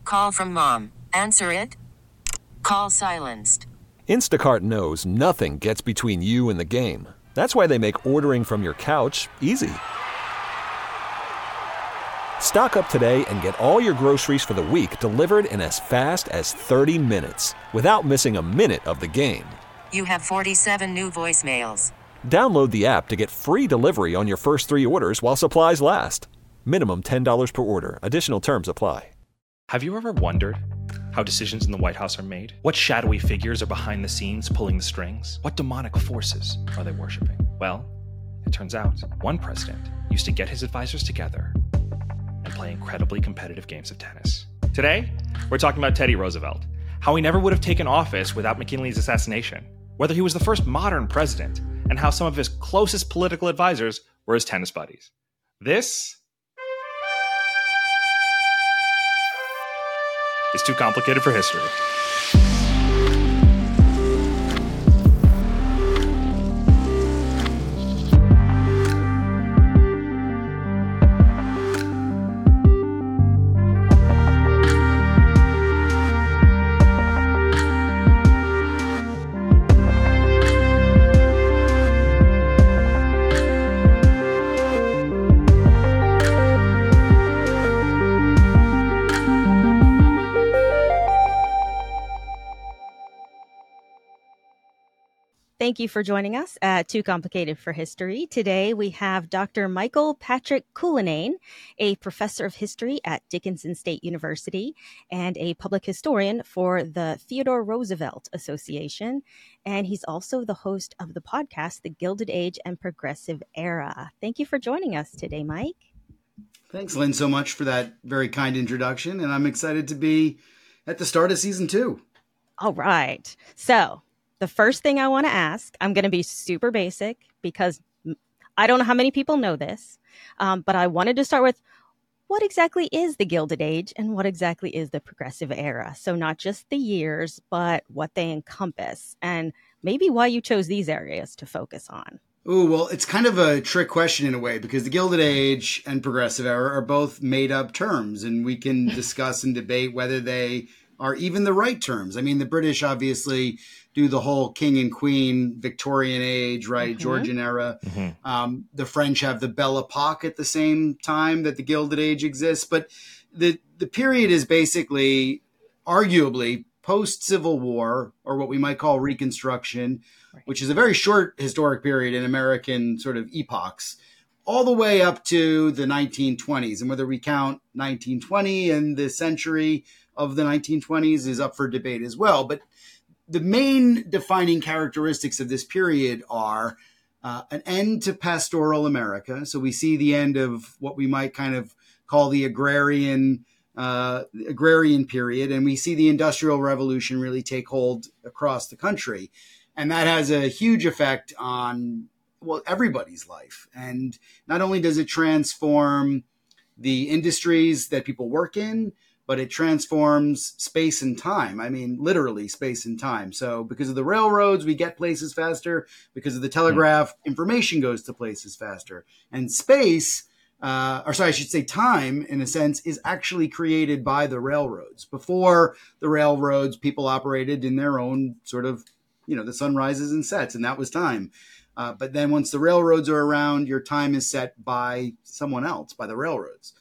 Call from mom. Answer it. Call silenced. Instacart knows nothing gets between you and the game. That's why they make ordering from your couch easy. Stock up today and get all your groceries for the week delivered in as fast as 30 minutes without missing a minute of the game. You have 47 new voicemails. Download the app to get free delivery on your first 3 orders while supplies last. Minimum $10 per order. Additional terms apply. Have you ever wondered how decisions in the White House are made? What shadowy figures are behind the scenes pulling the strings? What demonic forces are they worshiping? Well, it turns out one president used to get his advisors together and play incredibly competitive games of tennis. Today, we're talking about Teddy Roosevelt, how he never would have taken office without McKinley's assassination, whether he was the first modern president, and how some of his closest political advisors were his tennis buddies. This is Too Complicated for History. Thank you for joining us at Too Complicated for History. Today we have Dr. Michael Patrick Cullinane, a professor of history at Dickinson State University and a public historian for the Theodore Roosevelt Association. And he's also the host of the podcast, The Gilded Age and Progressive Era. Thank you for joining us today, Mike. Thanks, Lynn, so much for that very kind introduction. And I'm excited to be at the start of season 2. All right. So the first thing I want to ask, I'm going to be super basic because I don't know how many people know this, but I wanted to start with what exactly is the Gilded Age and what exactly is the Progressive Era? So not just the years, but what they encompass and maybe why you chose these areas to focus on. Ooh, well, it's kind of a trick question in a way because the Gilded Age and Progressive Era are both made up terms, and we can discuss and debate whether they are even the right terms. I mean, the British obviously do the whole king and queen Victorian age, right? Mm-hmm. Georgian era. Mm-hmm. The French have the Belle Epoque at the same time that the Gilded Age exists. But the period is basically arguably post-Civil War, or what we might call Reconstruction, right, which is a very short historic period in American sort of epochs, all the way up to the 1920s. And whether we count 1920 and the century of the 1920s is up for debate as well. But the main defining characteristics of this period are an end to pastoral America. So we see the end of what we might kind of call the agrarian period. And we see the Industrial Revolution really take hold across the country. And that has a huge effect on, well, everybody's life. And not only does it transform the industries that people work in, but it transforms space and time. I mean, literally space and time. So because of the railroads, we get places faster. Because of the telegraph, information goes to places faster. And space, I should say time, in a sense, is actually created by the railroads. Before the railroads, people operated in their own sort of, the sun rises and sets, and that was time. But then once the railroads are around, your time is set by someone else, by the railroads.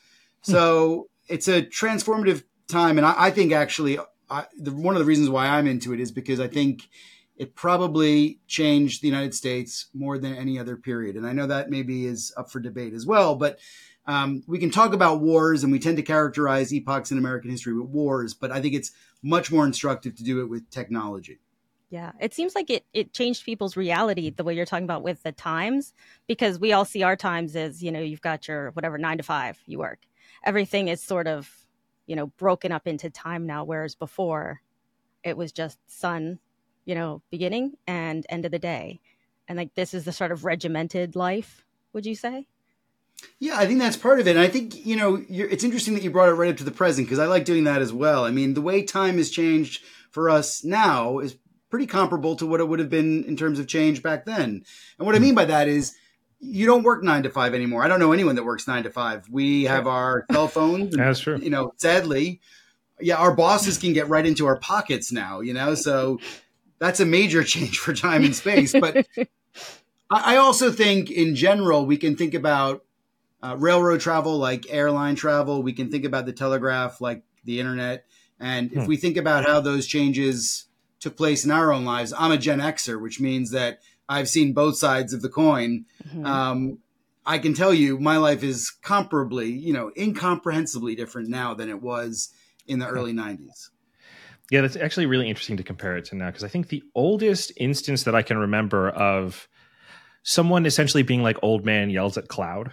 So it's a transformative time. And I think actually one of the reasons why I'm into it is because I think it probably changed the United States more than any other period. And I know that maybe is up for debate as well, but we can talk about wars, and we tend to characterize epochs in American history with wars, but I think it's much more instructive to do it with technology. Yeah, it seems like it changed people's reality the way you're talking about with the times, because we all see our times as, you've got your 9 to 5 you work. Everything is sort of, broken up into time now, whereas before it was just sun, beginning and end of the day. And like this is the sort of regimented life, would you say? Yeah, I think that's part of it. And I think, it's interesting that you brought it right up to the present, because I like doing that as well. I mean, the way time has changed for us now is pretty comparable to what it would have been in terms of change back then. And what I mean by that is you don't work 9 to 5 anymore. I don't know anyone that works 9 to 5. We have our cell phones. That's true. Sadly, our bosses can get right into our pockets now, so that's a major change for time and space. But I also think in general, we can think about railroad travel like airline travel. We can think about the telegraph like the internet. And if we think about how those changes took place in our own lives, I'm a Gen Xer, which means that I've seen both sides of the coin. I can tell you my life is comparably, incomprehensibly different now than it was in the early 90s. Yeah, that's actually really interesting to compare it to now, because I think the oldest instance that I can remember of someone essentially being like old man yells at cloud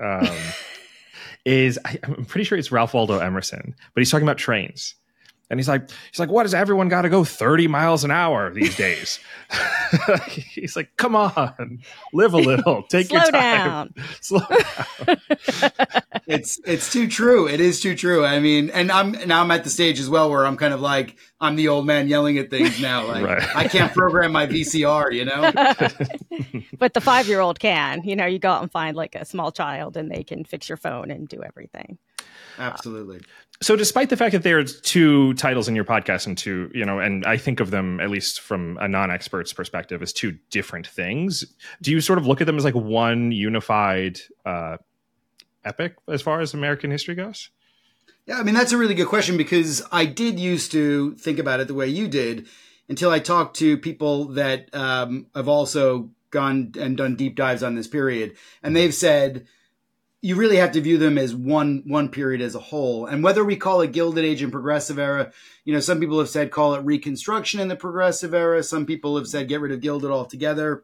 I'm pretty sure it's Ralph Waldo Emerson, but he's talking about trains. And he's like, what does everyone got to go 30 miles an hour these days? He's like, come on, live a little, take your time. Slow down. It's too true. It is too true. I mean, and I'm at the stage as well where I'm kind of like, I'm the old man yelling at things now. Like right. I can't program my VCR, But the 5-year-old can, you go out and find like a small child and they can fix your phone and do everything. Absolutely. So despite the fact that there's two titles in your podcast and two, and I think of them, at least from a non-expert's perspective, as two different things, do you sort of look at them as like one unified epic as far as American history goes? Yeah, I mean, that's a really good question, because I did used to think about it the way you did until I talked to people that have also gone and done deep dives on this period. And they've said, you really have to view them as one period as a whole. And whether we call it Gilded Age and Progressive Era, some people have said call it Reconstruction in the Progressive Era. Some people have said get rid of Gilded altogether.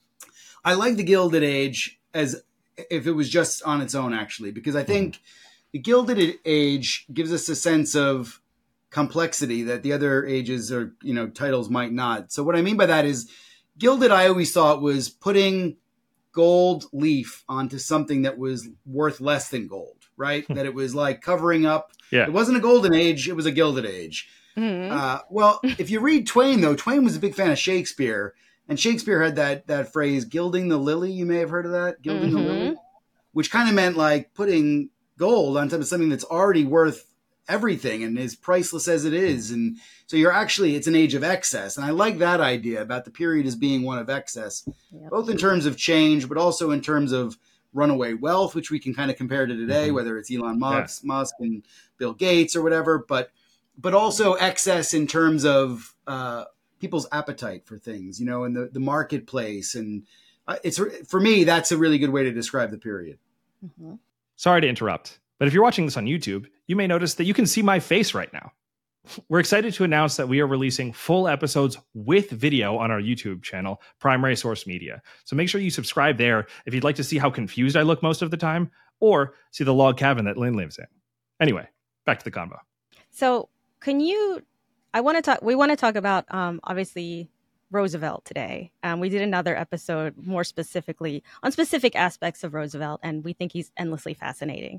I like the Gilded Age as if it was just on its own, actually, because I think the Gilded Age gives us a sense of complexity that the other ages or, titles might not. So what I mean by that is Gilded, I always thought was putting gold leaf onto something that was worth less than gold, right? That it was like covering up. Yeah. It wasn't a golden age. It was a Gilded Age. Well, if you read Twain, though, Twain was a big fan of Shakespeare. And Shakespeare had that phrase, gilding the lily. You may have heard of that, gilding the lily, which kind of meant like putting gold on top of something that's already worth everything and is priceless as it is. And so it's an age of excess. And I like that idea about the period as being one of excess, both in terms of change, but also in terms of runaway wealth, which we can kind of compare to today, whether it's Elon Musk and Bill Gates or whatever, but also excess in terms of people's appetite for things, and the marketplace. And for me, that's a really good way to describe the period. Sorry to interrupt, but if you're watching this on YouTube, you may notice that you can see my face right now. We're excited to announce that we are releasing full episodes with video on our YouTube channel, Primary Source Media. So make sure you subscribe there if you'd like to see how confused I look most of the time, or see the log cabin that Lynn lives in. Anyway, back to the convo. So we want to talk about, obviously, Roosevelt today. We did another episode more specifically on specific aspects of Roosevelt, and we think he's endlessly fascinating.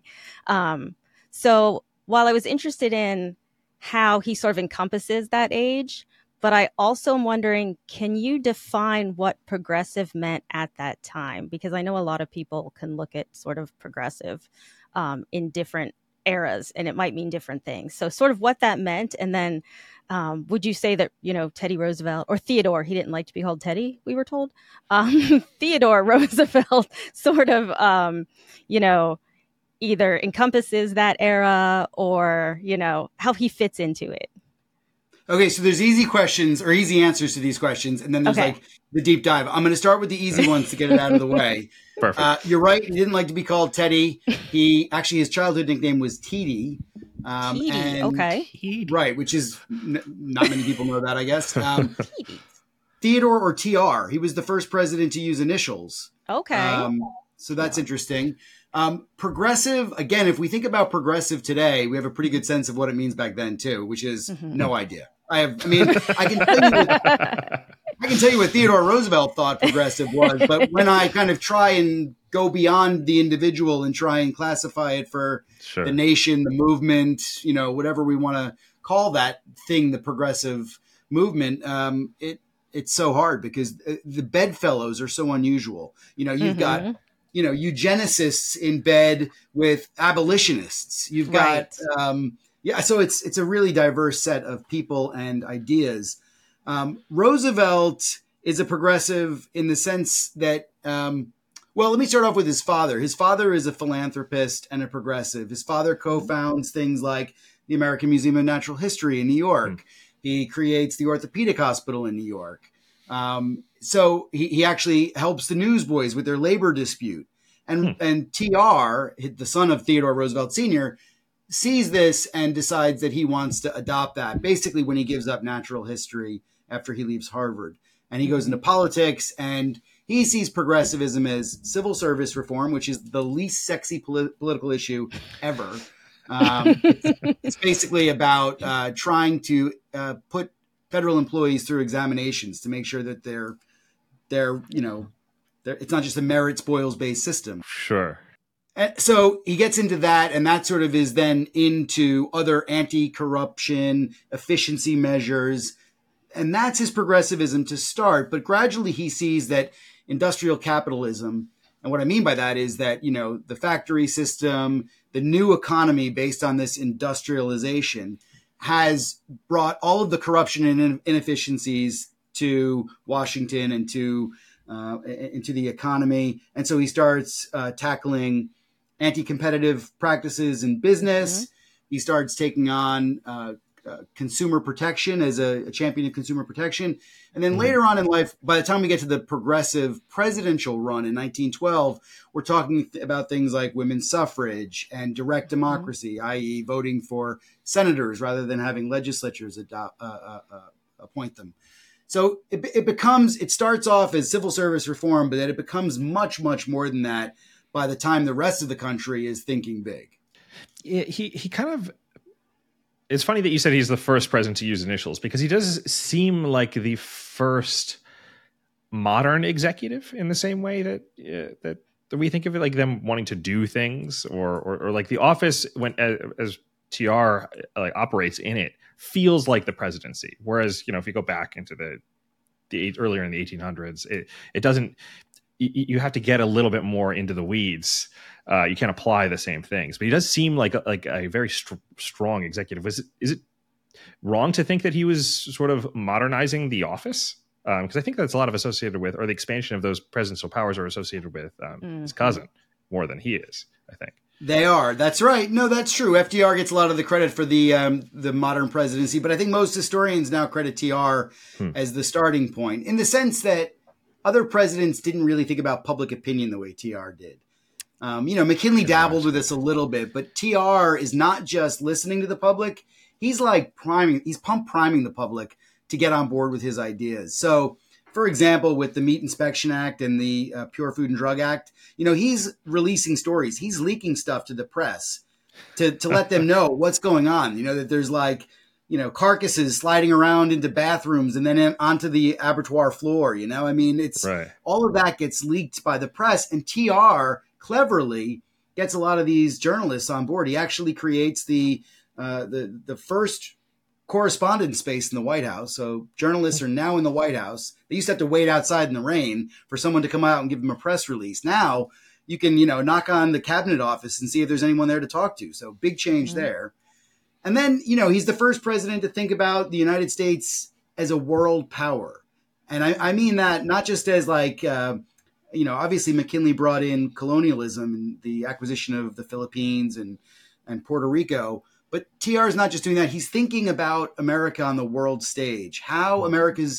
So while I was interested in how he sort of encompasses that age, but I also am wondering, can you define what progressive meant at that time? Because I know a lot of people can look at sort of progressive in different eras, and it might mean different things. So sort of what that meant. And then would you say that, Teddy Roosevelt, or Theodore, he didn't like to be called Teddy, we were told, Theodore Roosevelt sort of, either encompasses that era or, how he fits into it? Okay, so there's easy questions or easy answers to these questions, and then there's like the deep dive. I'm going to start with the easy ones to get it out of the way. Perfect. You're right. He didn't like to be called Teddy. His childhood nickname was Teedy. Teedy, okay. Right, which is not many people know that, I guess. Theodore, or TR. He was the first president to use initials. Okay. So that's interesting. Progressive, again, if we think about progressive today, we have a pretty good sense of what it means back then too, which is no idea. I can tell you what Theodore Roosevelt thought progressive was, but when I kind of try and go beyond the individual and try and classify it for the nation, the movement, whatever we want to call that thing, the progressive movement, it's so hard because the bedfellows are so unusual. You've got eugenicists in bed with abolitionists. You've got Yeah, so it's a really diverse set of people and ideas. Roosevelt is a progressive in the sense that, well, let me start off with his father. His father is a philanthropist and a progressive. His father co-founds things like the American Museum of Natural History in New York. He creates the Orthopedic Hospital in New York. So he actually helps the Newsboys with their labor dispute. And TR, the son of Theodore Roosevelt Sr., sees this and decides that he wants to adopt that, basically when he gives up natural history after he leaves Harvard. And he goes into politics, and he sees progressivism as civil service reform, which is the least sexy political issue ever. It's basically about trying to put federal employees through examinations to make sure that they're it's not just a merit spoils based system. Sure. And so he gets into that, and that sort of is then into other anti-corruption efficiency measures. And that's his progressivism to start. But gradually he sees that industrial capitalism, and what I mean by that is that, the factory system, the new economy based on this industrialization has brought all of the corruption and inefficiencies to Washington and into the economy. And so he starts tackling anti-competitive practices in business. He starts taking on consumer protection as a champion of consumer protection. And then later on in life, by the time we get to the progressive presidential run in 1912, we're talking about things like women's suffrage and direct democracy, i.e. voting for senators rather than having legislatures appoint them. So it starts off as civil service reform, but then it becomes much, much more than that by the time the rest of the country is thinking big. He kind of, it's funny that you said he's the first president to use initials, because he does seem like the first modern executive in the same way that we think of it, like them wanting to do things or like the office when as TR operates in it feels like the presidency. Whereas, if you go back into the earlier in the 1800s, it doesn't, you have to get a little bit more into the weeds. You can't apply the same things, but he does seem like a very strong executive. Is it wrong to think that he was sort of modernizing the office? Because I think that's a lot of associated with, or the expansion of those presidential powers are associated with his cousin more than he is, I think. They are. That's right. No, that's true. FDR gets a lot of the credit for the modern presidency, but I think most historians now credit TR as the starting point, in the sense that other presidents didn't really think about public opinion the way TR did. McKinley dabbled with this a little bit, but TR is not just listening to the public. He's pump priming the public to get on board with his ideas. So, for example, with the Meat Inspection Act and the Pure Food and Drug Act, he's releasing stories. He's leaking stuff to the press to let them know what's going on. That there's carcasses sliding around into bathrooms and then onto the abattoir floor. It's right. All of that gets leaked by the press, and TR cleverly gets a lot of these journalists on board. He actually creates the first correspondence space in the White House. So journalists are now in the White House. They used to have to wait outside in the rain for someone to come out and give them a press release. Now you can, knock on the cabinet office and see if there's anyone there to talk to. So big change there. And then, he's the first president to think about the United States as a world power. And I mean that not just as obviously McKinley brought in colonialism and the acquisition of the Philippines and Puerto Rico. But TR is not just doing that. He's thinking about America on the world stage, how America's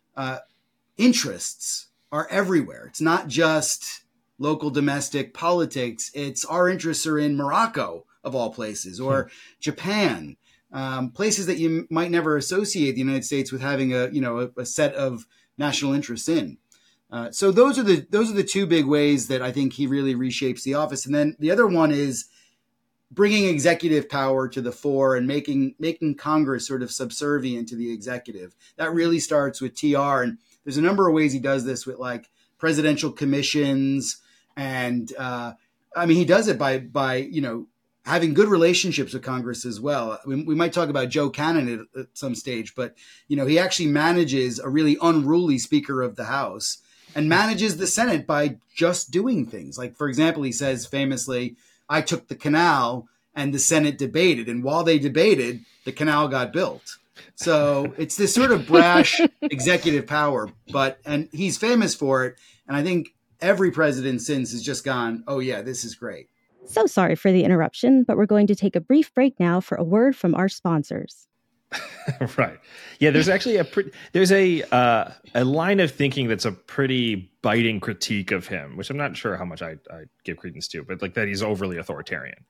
interests are everywhere. It's not just local domestic politics. It's our interests are in Morocco, of all places, or Japan, places that you might never associate the United States with having a set of national interests in. So those are the two big ways that I think he really reshapes the office. And then the other one is bringing executive power to the fore and making Congress sort of subservient to the executive. That really starts with TR. And there's a number of ways he does this with presidential commissions. And he does it by having good relationships with Congress as well. We might talk about Joe Cannon at some stage, but he actually manages a really unruly Speaker of the House and manages the Senate by just doing things. Like, for example, he says famously, "I took the canal," and the Senate debated. And while they debated, the canal got built. So it's this sort of brash executive power, and he's famous for it. And I think every president since has just gone, oh yeah, this is great. So sorry for the interruption, but we're going to take a brief break now for a word from our sponsors. Right. Yeah, there's actually a line of thinking that's a pretty biting critique of him, which I'm not sure how much I give credence to, but like that he's overly authoritarian.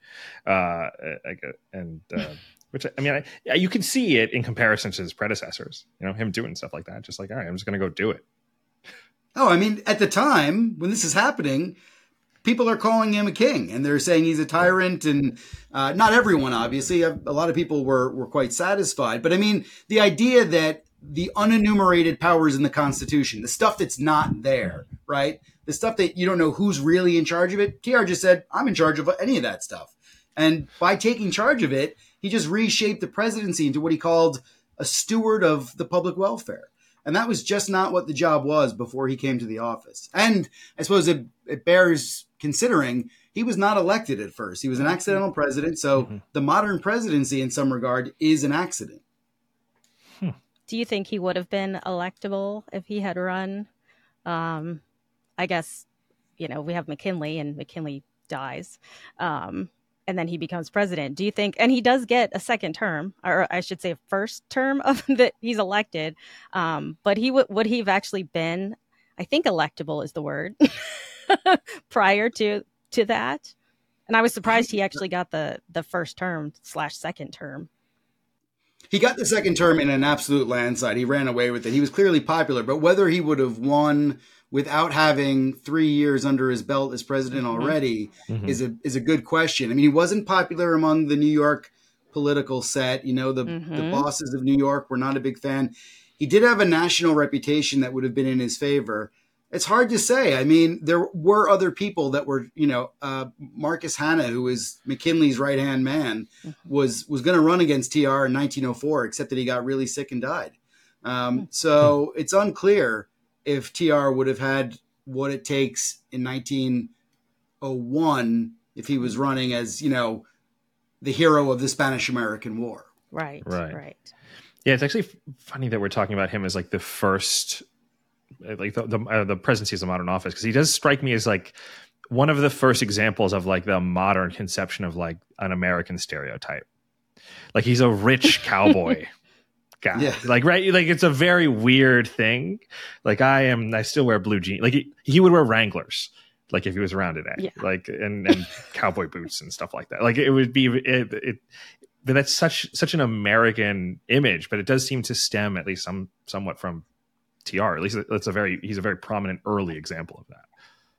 Which, I mean, you can see it in comparison to his predecessors, him doing stuff like that. Just like, all right, I'm just going to go do it. Oh, I mean, at the time when this is happening, people are calling him a king and they're saying he's a tyrant, and not everyone, obviously. A lot of people were quite satisfied. But I mean, the idea that the unenumerated powers in the Constitution, the stuff that's not there, right? The stuff that you don't know who's really in charge of it. TR just said, I'm in charge of any of that stuff. And by taking charge of it, he just reshaped the presidency into what he called a steward of the public welfare. And that was just not what the job was before he came to the office. And I suppose it bears considering he was not elected at first. He was an accidental president. So the modern presidency in some regard is an accident. Do you think he would have been electable if he had run? I guess, we have McKinley and McKinley dies. And then he becomes president. Do you think, and he does get a second term, or I should say a first term of that he's elected, but would he have actually been, I think electable is the word, prior to that? And I was surprised he actually got the first term / second term. He got the second term in an absolute landslide. He ran away with it. He was clearly popular, but whether he would have won without having 3 years under his belt as president already is a good question. I mean, he wasn't popular among the New York political set. The bosses of New York were not a big fan. He did have a national reputation that would have been in his favor. It's hard to say. I mean, there were other people that were, Marcus Hanna, who was McKinley's right-hand man, was going to run against TR in 1904, except that he got really sick and died. So it's unclear if TR would have had what it takes in 1901 if he was running as, the hero of the Spanish-American War. Right. Yeah, it's actually funny that we're talking about him as like the first, like the presidency as a modern office, because he does strike me as like one of the first examples of like the modern conception of like an American stereotype. Like he's a rich cowboy. guy. Yeah. Like, right. Like, it's a very weird thing. Like, I still wear blue jeans. Like, he would wear Wranglers, like, if he was around today. Yeah. Like, and cowboy boots and stuff like that. Like, it would be, but that's such an American image, but it does seem to stem at least somewhat from TR. At least he's a very prominent early example of that.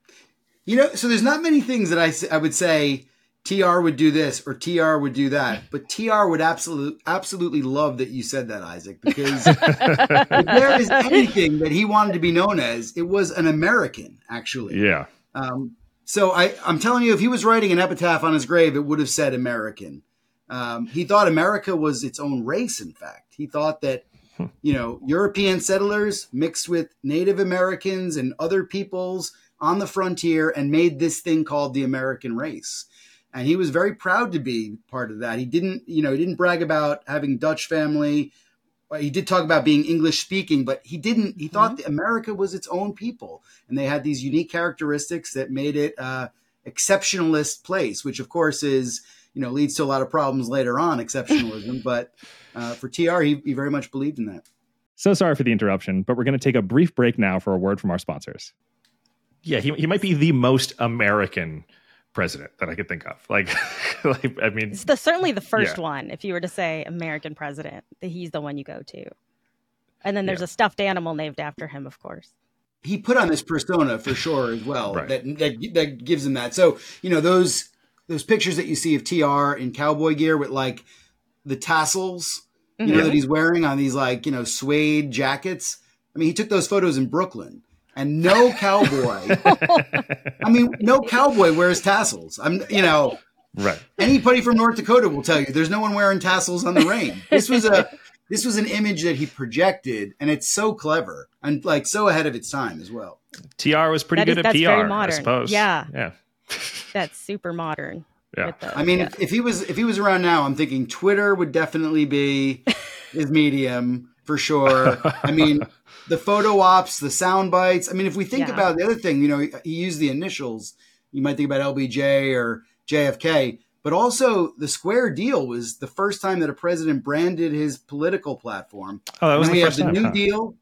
So there's not many things that I would say TR would do this or TR would do that, but TR would absolutely love that you said that, Isaac, because if there is anything that he wanted to be known as, it was an American, actually. Yeah. So I'm telling you, if he was writing an epitaph on his grave, it would have said American. He thought America was its own race, in fact. He thought that, European settlers mixed with Native Americans and other peoples on the frontier and made this thing called the American race. And he was very proud to be part of that. He didn't brag about having Dutch family. He did talk about being English speaking, but he thought that America was its own people. And they had these unique characteristics that made it exceptionalist place, which of course is, leads to a lot of problems later on, exceptionalism. But for TR, he very much believed in that. So sorry for the interruption, but we're going to take a brief break now for a word from our sponsors. Yeah, he might be the most American president that I could think of. Like I mean, it's certainly the first one. If you were to say American president, he's the one you go to. And then there's a stuffed animal named after him, of course. He put on this persona for sure as well. Right. that gives him that. So those pictures that you see of TR in cowboy gear with like the tassels, that he's wearing on these suede jackets. I mean, he took those photos in Brooklyn. And no cowboy, no cowboy wears tassels. Right. Anybody from North Dakota will tell you there's no one wearing tassels on the range. This was an image that he projected, and it's so clever and so ahead of its time as well. TR was pretty good at PR, very modern. I suppose. Yeah. That's super modern. Yeah. with the, I mean, yeah. if he was around now, I'm thinking Twitter would definitely be his medium for sure. I mean, the photo ops, the sound bites. I mean, if we think Yeah. about the other thing, he used the initials. You might think about LBJ or JFK, but also the Square Deal was the first time that a president branded his political platform. Oh, that was And the we first have the time. New Huh? Deal.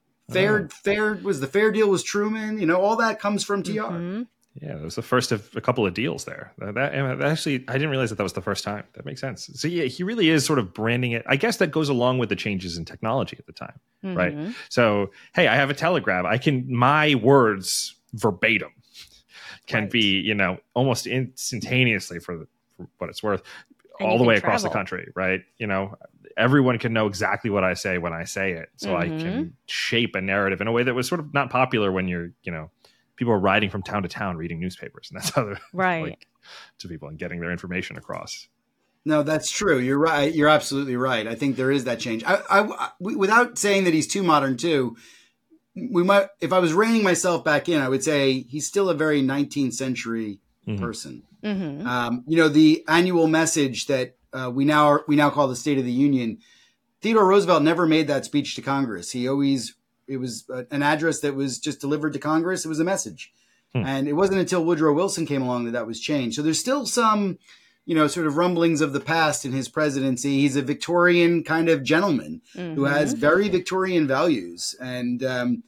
The Fair Deal was Truman. All that comes from TR. Mhm. Yeah, it was the first of a couple of deals there. That actually, I didn't realize that was the first time. That makes sense. So yeah, he really is sort of branding it. I guess that goes along with the changes in technology at the time, right? Mhm. So hey, I have a telegraph. My words verbatim can Right. be, almost instantaneously for what it's worth, And all you the can way across the travel. country, right? Everyone can know exactly what I say when I say it. So I can shape a narrative in a way that was sort of not popular when people are riding from town to town reading newspapers, and that's how they're Right. like to people and getting their information across. No, that's true. You're right. You're absolutely right. I think there is that change. Without saying that he's too modern too, we might. If I was reining myself back in, I would say he's still a very 19th century person. Mhm. The annual message that we now call the State of the Union. Theodore Roosevelt never made that speech to Congress. It was an address that was just delivered to Congress. It was a message. And it wasn't until Woodrow Wilson came along that was changed. So there's still some, sort of rumblings of the past in his presidency. He's a Victorian kind of gentleman who has very Victorian values. And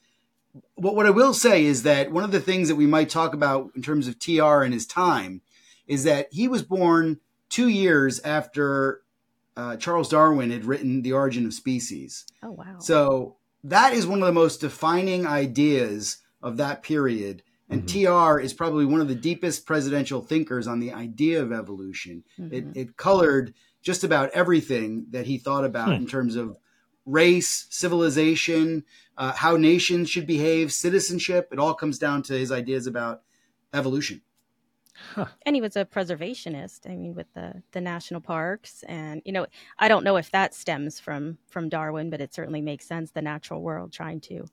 what I will say is that one of the things that we might talk about in terms of TR and his time is that he was born 2 years after Charles Darwin had written The Origin of Species. Oh, wow. So that is one of the most defining ideas of that period. And TR is probably one of the deepest presidential thinkers on the idea of evolution. It colored just about everything that he thought about in terms of race, civilization, how nations should behave, citizenship. It all comes down to his ideas about evolution. And he was a preservationist. I mean, with the national parks, and I don't know if that stems from Darwin, but it certainly makes sense. The natural world, trying to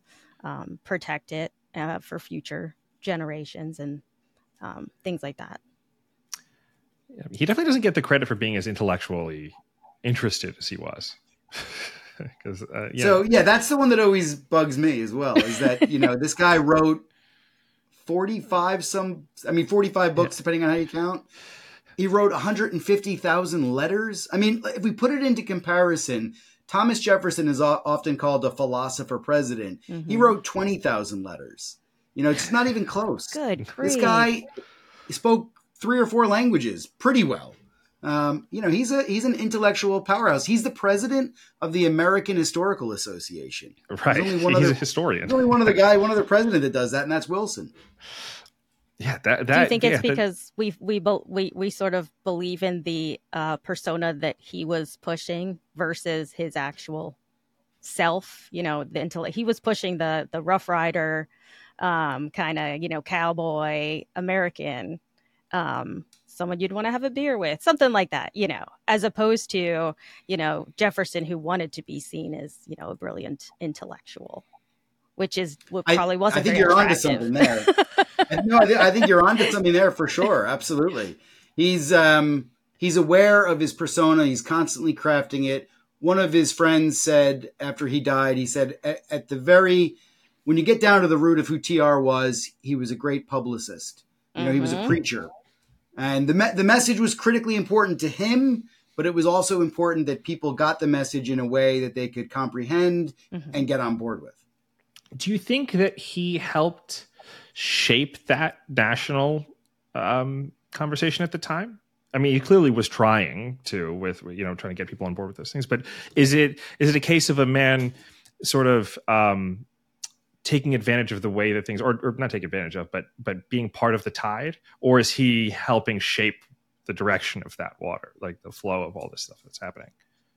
protect it for future generations and things like that. He definitely doesn't get the credit for being as intellectually interested as he was. Because So that's the one that always bugs me as well. Is that this guy wrote 45 books, depending on how you count. He wrote 150,000 letters. I mean, if we put it into comparison, Thomas Jefferson is often called a philosopher president. He wrote 20,000 letters. It's not even close. Good grief. This guy spoke 3 or 4 languages pretty well. He's an intellectual powerhouse. He's the president of the American Historical Association. Right. He's a historian. There's only one other president that does that, and that's Wilson. Yeah. Do you think it's because we sort of believe in the persona that he was pushing versus his actual self? He was pushing the Rough Rider, kind of cowboy American. Someone you'd want to have a beer with, something like that, as opposed to, Jefferson, who wanted to be seen as, a brilliant intellectual, which is what probably wasn't. I think very you're onto attractive. something there. I think you're onto something there for sure. Absolutely. He's aware of his persona. He's constantly crafting it. One of his friends said after he died, he said, when you get down to the root of who TR was, he was a great publicist. He was a preacher. And the message was critically important to him, but it was also important that people got the message in a way that they could comprehend and get on board with. Do you think that he helped shape that national conversation at the time? I mean, he clearly was trying to get people on board with those things. But is it a case of a man sort of taking advantage of the way that things, or not take advantage of, but being part of the tide, or is he helping shape the direction of that water, like the flow of all this stuff that's happening?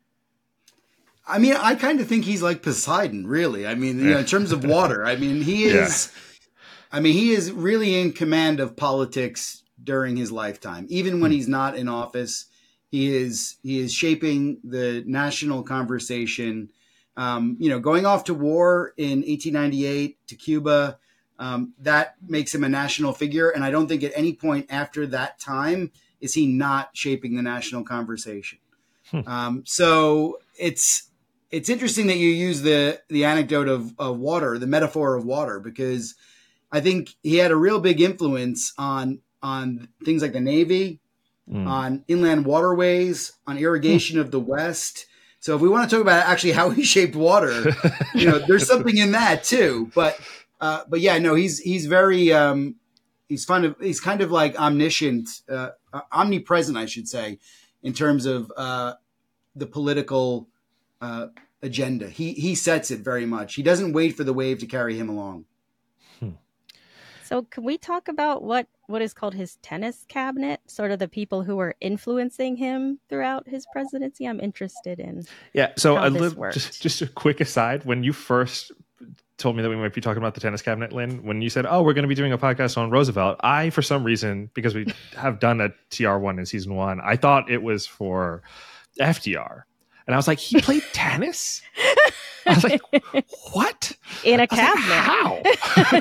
I mean, I kind of think he's like Poseidon, really. I mean, in terms of water, I mean, he is. Yeah. I mean, he is really in command of politics during his lifetime. Even when he's not in office, he is shaping the national conversation. Going off to war in 1898 to Cuba, that makes him a national figure. And I don't think at any point after that time is he not shaping the national conversation? So it's interesting that you use the anecdote of water, the metaphor of water, because I think he had a real big influence on things like the Navy, on inland waterways, on irrigation of the West. So if we want to talk about actually how he shaped water, there's something in that too. But yeah, no, he's very he's kind of like omniscient, omnipresent, I should say, in terms of the political agenda. He sets it very much. He doesn't wait for the wave to carry him along. So can we talk about what is called his tennis cabinet, sort of the people who were influencing him throughout his presidency? I'm interested in so how this worked. Just a quick aside. When you first told me that we might be talking about the tennis cabinet, Lynn, when you said, we're going to be doing a podcast on Roosevelt, I, for some reason, because we have done a TR1 in season 1, I thought it was for FDR. And I was like, he played tennis? I was like, what? In a cabinet. Like, how?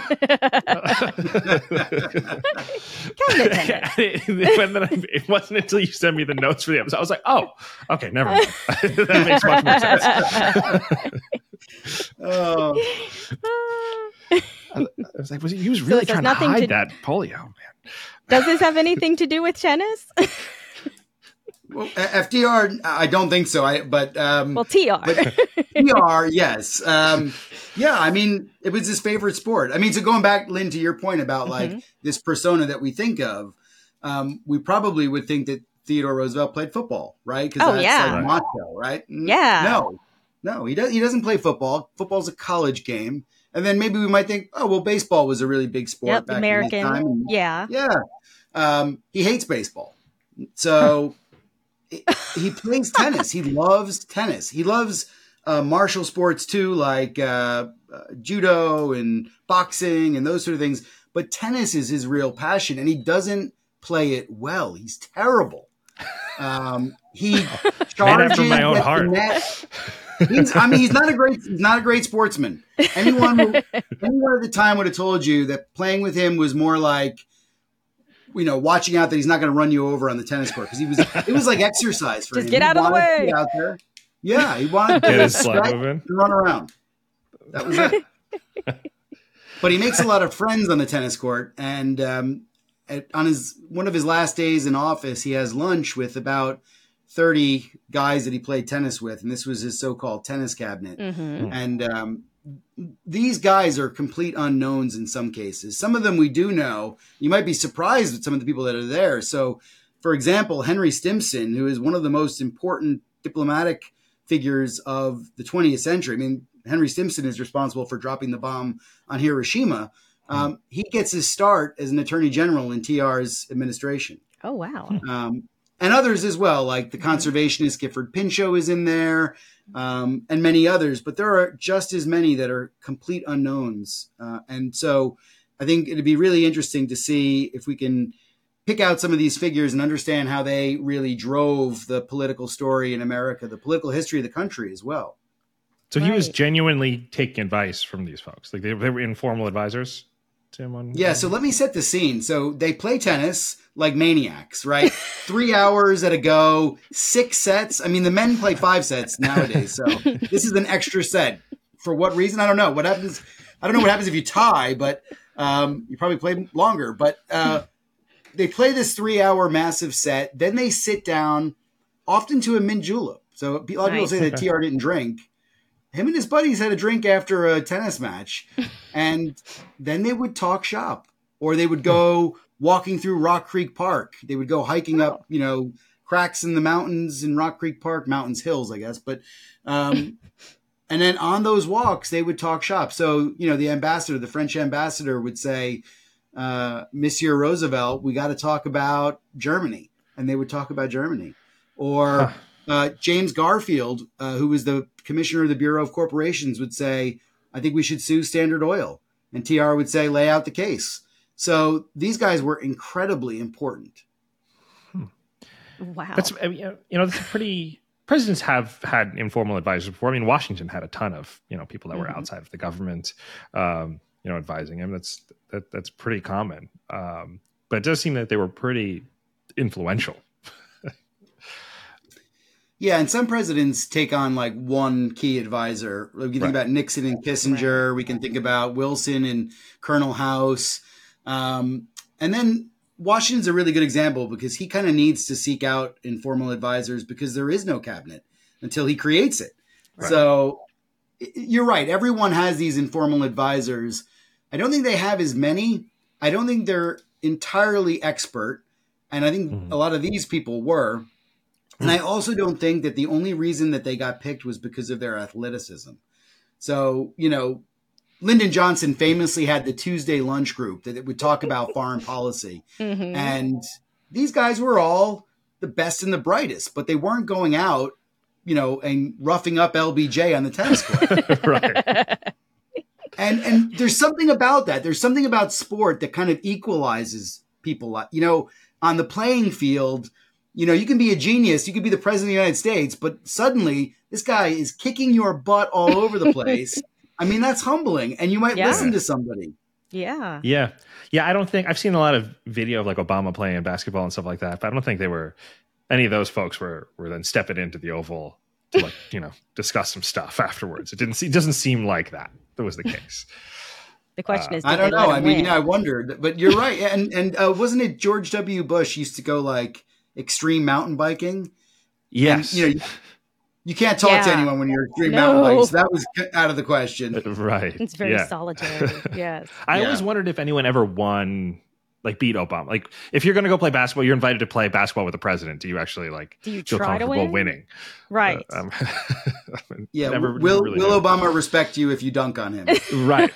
Cabinet tennis. And then it wasn't until you sent me the notes for the episode. I was like, oh, okay, never mind. That makes much more sense. I was like, he was really trying to hide that polio, man. Does this have anything to do with tennis? Well, FDR, I don't think so. TR. But TR, yes. Yeah, I mean, it was his favorite sport. I mean, so going back, Lynn, to your point about like this persona that we think of, we probably would think that Theodore Roosevelt played football, right? Because that's like macho, right? Yeah. No, he doesn't play football. Football's a college game. And then maybe we might think, baseball was a really big sport back American. in his time. Yeah. He hates baseball. So he plays tennis. He loves tennis. He loves martial sports too, like judo and boxing and those sort of things. But tennis is his real passion, and he doesn't play it well. He's terrible. He charges after my own at heart. the net. He's not a great sportsman. Anyone at the time would have told you that playing with him was more like, watching out that he's not going to run you over on the tennis court, because it was like exercise for him. Just get out of the way. Out there. Yeah, he wanted to get his sled moving and run around. That was it. But he makes a lot of friends on the tennis court, and on one of his last days in office, he has lunch with about 30 guys that he played tennis with, and this was his so-called tennis cabinet. And these guys are complete unknowns in some cases. Some of them we do know. You might be surprised at some of the people that are there. So, for example, Henry Stimson, who is one of the most important diplomatic figures of the 20th century. I mean, Henry Stimson is responsible for dropping the bomb on Hiroshima. He gets his start as an attorney general in TR's administration. Oh, wow. And others as well, like the conservationist Gifford Pinchot is in there, and many others. But there are just as many that are complete unknowns. And so I think it'd be really interesting to see if we can pick out some of these figures and understand how they really drove the political story in America, the political history of the country as well. So he was genuinely taking advice from these folks. Like they were informal advisors to him. So let me set the scene. So they play tennis like maniacs, right? 3 hours at a go, 6 sets. I mean, the men play 5 sets nowadays. So this is an extra set. For what reason? I don't know. What happens? I don't know what happens if you tie, but you probably play longer. But they play this 3-hour massive set. Then they sit down, often to a mint julep. So a lot of people say that TR didn't drink. Him and his buddies had a drink after a tennis match, and then they would talk shop, or they would go walking through Rock Creek Park. They would go hiking up, cracks in the mountains in Rock Creek Park, hills, I guess. But, and then on those walks, they would talk shop. So, the French ambassador would say, Monsieur Roosevelt, we got to talk about Germany. And they would talk about Germany. Or James Garfield, who was the commissioner of the Bureau of Corporations, would say, I think we should sue Standard Oil. And TR would say, lay out the case. So these guys were incredibly important. Wow. That's pretty. Presidents have had informal advisors before. I mean, Washington had a ton of, people that were outside of the government, advising him. That's pretty common. But it does seem that they were pretty influential. Yeah, and some presidents take on like one key advisor. We can think about Nixon and Kissinger. We can think about Wilson and Colonel House. And then Washington's a really good example because he kind of needs to seek out informal advisors because there is no cabinet until he creates it. Right. So you're right. Everyone has these informal advisors. I don't think they have as many. I don't think they're entirely expert. And I think a lot of these people were. And I also don't think that the only reason that they got picked was because of their athleticism. So, you know, Lyndon Johnson famously had the Tuesday lunch group that would talk about foreign policy. Mm-hmm. And these guys were all the best and the brightest, but they weren't going out, you know, and roughing up LBJ on the tennis court. Right. And there's something about that. There's something about sport that kind of equalizes people. You know, on the playing field, you know, you can be a genius, you could be the president of the United States, but suddenly this guy is kicking your butt all over the place. I mean, that's humbling, and you might listen to somebody. Yeah. Yeah. Yeah. I don't think I've seen a lot of video of like Obama playing basketball and stuff like that, but I don't think any of those folks were then stepping into the Oval to like, you know, discuss some stuff afterwards. It doesn't seem like that was the case. The question is, I don't know. I mean, yeah, I wondered, but you're right. And wasn't it George W. Bush used to go like extreme mountain biking? Yes. And, you know, you can't talk to anyone when you're extreme mountain biking. So that was out of the question. Right. It's very solitary. Yes. I always wondered if anyone ever won, like beat Obama. Like if you're going to go play basketball, you're invited to play basketball with the president. Do you actually feel comfortable winning? Right. Yeah. Never will really Obama respect you if you dunk on him? Right.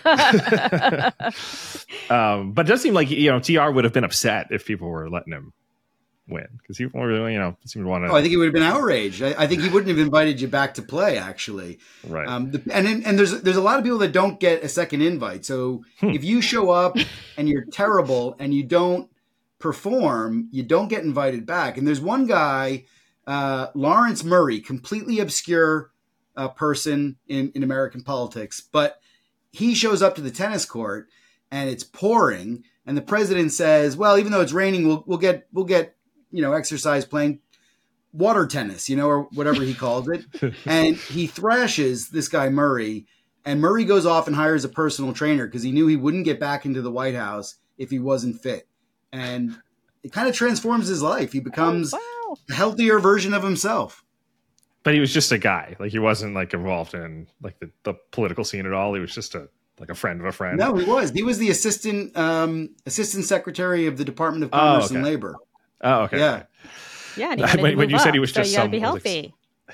But it does seem like, you know, TR would have been upset if people were letting him win because he really, you know, seemed to want to. Oh, I think he would have been outraged. I think he wouldn't have invited you back to play, actually. Right. And there's a lot of people that don't get a second invite. So if you show up and you're terrible and you don't perform, you don't get invited back. And there's one guy, Lawrence Murray, completely obscure person in American politics, but he shows up to the tennis court and it's pouring, and the president says, "Well, even though it's raining, we'll get you know, exercise playing water tennis, you know, or whatever he called it." And he thrashes this guy Murray, and Murray goes off and hires a personal trainer because he knew he wouldn't get back into the White House if he wasn't fit. And it kind of transforms his life. He becomes a healthier version of himself. But he was just a guy. Like he wasn't like involved in like the political scene at all. He was just a friend of a friend. No, he was. He was the assistant secretary of the Department of Commerce and Labor. Oh, okay. Yeah. Yeah. And when you said he was just you gotta be healthy.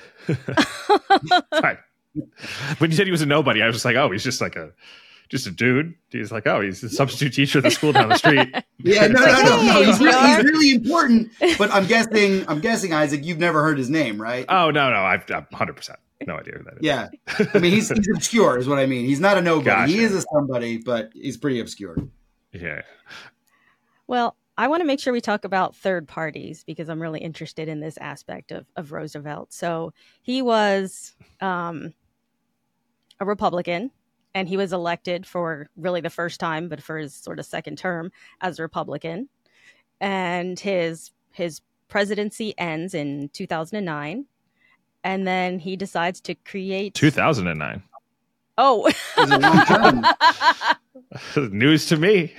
Right. When you said he was a nobody, I was just like, oh, he's just a dude. He's like, oh, he's a substitute teacher at the school down the street. Yeah, no. He's really important. But I'm guessing, Isaac, you've never heard his name, right? Oh, no. I'm 100% no idea who that is. Yeah. I mean, he's obscure is what I mean. He's not a nobody. Gotcha. He is a somebody, but he's pretty obscure. Yeah. Well, I want to make sure we talk about third parties because I'm really interested in this aspect of Roosevelt. So he was a Republican, and he was elected for really the first time, but for his sort of second term as a Republican. And his presidency ends in 2009. And then he decides to create 2009. Oh, It was a long time. News to me.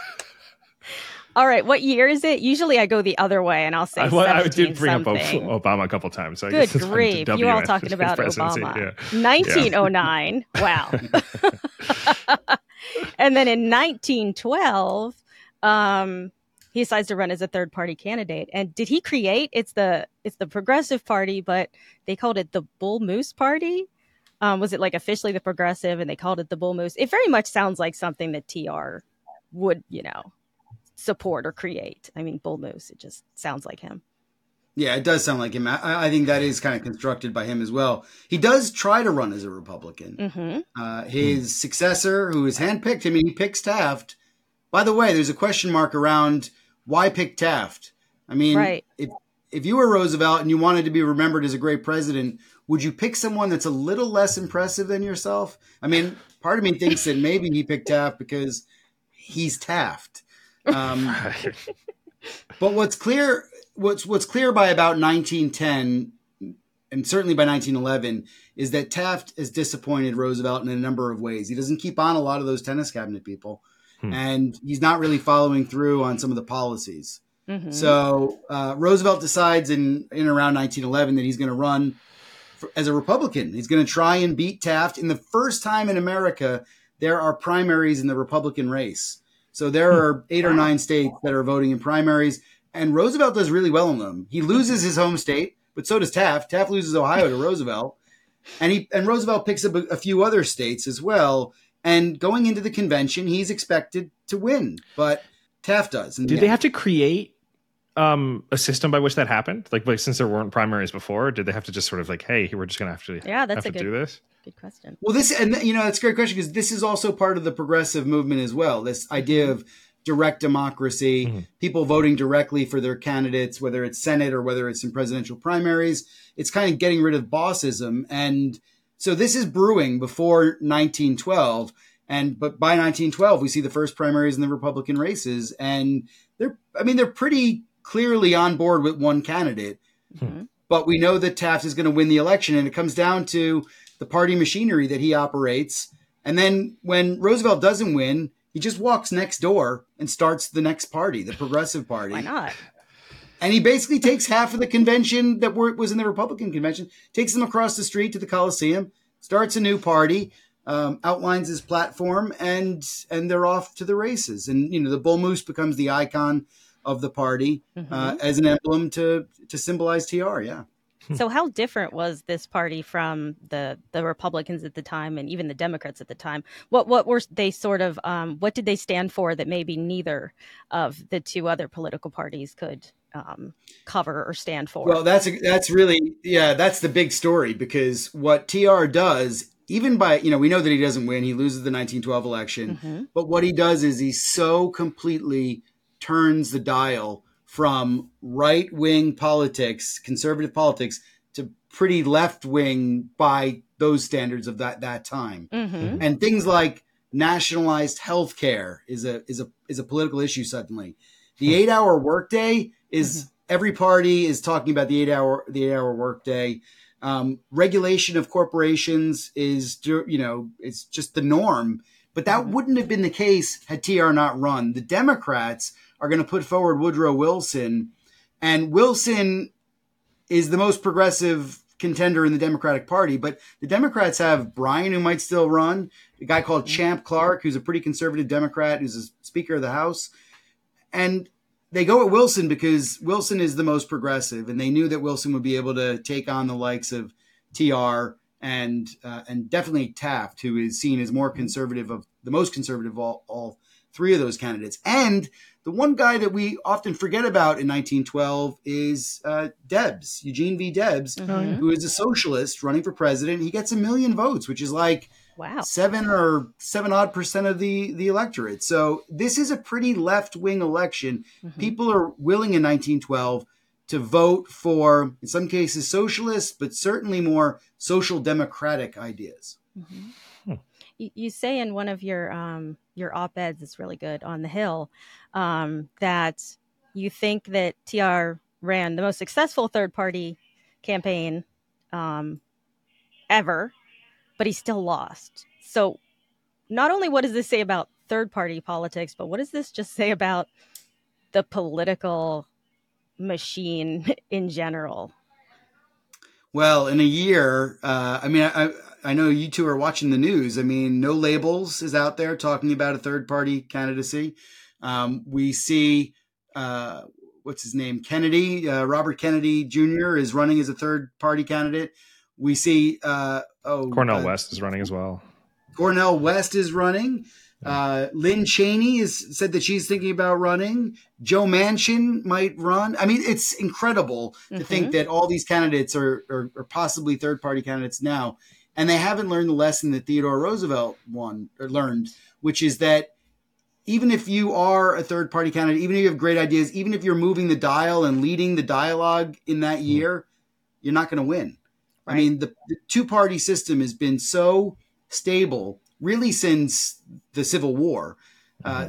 All right. What year is it? Usually I go the other way and I'll say I did bring something. up Obama a couple times. So I Good guess grief. You're all talking about Obama. Yeah. 1909. Wow. And then in 1912, he decides to run as a third party candidate. And did he create? It's the Progressive Party, but they called it the Bull Moose Party. Was it like officially the Progressive and they called it the Bull Moose? It very much sounds like something that TR would, you know, support or create. I mean, Bull Moose, it just sounds like him. Yeah, it does sound like him. I think that is kind of constructed by him as well. He does try to run as a Republican. Mm-hmm. His successor, who is handpicked, I mean, he picks Taft. By the way, there's a question mark around why pick Taft. I mean, right. if you were Roosevelt and you wanted to be remembered as a great president, would you pick someone that's a little less impressive than yourself? I mean, part of me thinks that maybe he picked Taft because he's Taft. But what's clear, what's clear by about 1910 and certainly by 1911 is that Taft has disappointed Roosevelt in a number of ways. He doesn't keep on a lot of those tennis cabinet people, and he's not really following through on some of the policies. Mm-hmm. So Roosevelt decides in around 1911 that he's going to run as a Republican. He's going to try and beat Taft. In the first time in America, there are primaries in the Republican race. So there are 8 or 9 states that are voting in primaries, and Roosevelt does really well in them. He loses his home state, but so does Taft. Taft loses Ohio to Roosevelt, and Roosevelt picks up a few other states as well. And going into the convention, he's expected to win, but Taft does. Did they have to create a system by which that happened? Like since there weren't primaries before, did they have to just sort of like, hey, we're just going to have to do this? Good question. Well, that's a great question because this is also part of the progressive movement as well. This idea of direct democracy, people voting directly for their candidates, whether it's Senate or whether it's in presidential primaries. It's kind of getting rid of bossism. And so this is brewing before 1912. But by 1912, we see the first primaries in the Republican races. And they're pretty clearly on board with one candidate. Mm-hmm. But we know that Taft is going to win the election. And it comes down to the party machinery that he operates. And then when Roosevelt doesn't win, he just walks next door and starts the next party, the Progressive Party. Why not? And he basically takes half of the convention that was in the Republican convention, takes them across the street to the Coliseum, starts a new party, outlines his platform, and they're off to the races. And, the bull moose becomes the icon of the party as an emblem to symbolize TR. Yeah. So how different was this party from the Republicans at the time and even the Democrats at the time? What were they sort of, what did they stand for that maybe neither of the two other political parties could cover or stand for? Well, that's the big story, because what TR does, even by, we know that he doesn't win, he loses the 1912 election, but what he does is he so completely turns the dial from right-wing politics, conservative politics, to pretty left-wing by those standards of that time. Mm-hmm. And things like nationalized health care is a political issue suddenly. The 8-hour workday is every party is talking about the 8-hour workday. Regulation of corporations is, it's just the norm. But that wouldn't have been the case had TR not run. The Democrats are going to put forward Woodrow Wilson, and Wilson is the most progressive contender in the Democratic Party. But the Democrats have Bryan, who might still run, a guy called Champ Clark, who's a pretty conservative Democrat, who's a Speaker of the House. And they go at Wilson because Wilson is the most progressive, and they knew that Wilson would be able to take on the likes of TR and definitely Taft, who is seen as more conservative, of the most conservative of all three of those candidates. And the one guy that we often forget about in 1912 is Debs, Eugene V. Debs, who is a socialist running for president. He gets 1 million votes, which is like 7% of the electorate. So this is a pretty left-wing election. People are willing in 1912 to vote for, in some cases, socialist, but certainly more social democratic ideas. You say in one of your op-eds, it's really good, on the Hill, that you think that TR ran the most successful third-party campaign ever, but he still lost. So not only what does this say about third-party politics, but what does this just say about the political machine in general? Well, in a year, I know you two are watching the news. No Labels is out there talking about a third-party candidacy. We see, what's his name? Kennedy, Robert Kennedy Jr. is running as a third-party candidate. We see, Cornel West is running as well. Cornel West is running. Lynn Cheney has said that she's thinking about running. Joe Manchin might run. It's incredible to think that all these candidates are possibly third-party candidates now. And they haven't learned the lesson that Theodore Roosevelt learned, which is that even if you are a third-party candidate, even if you have great ideas, even if you're moving the dial and leading the dialogue in that year, you're not going to win. Right. The two-party system has been so stable really since the Civil War that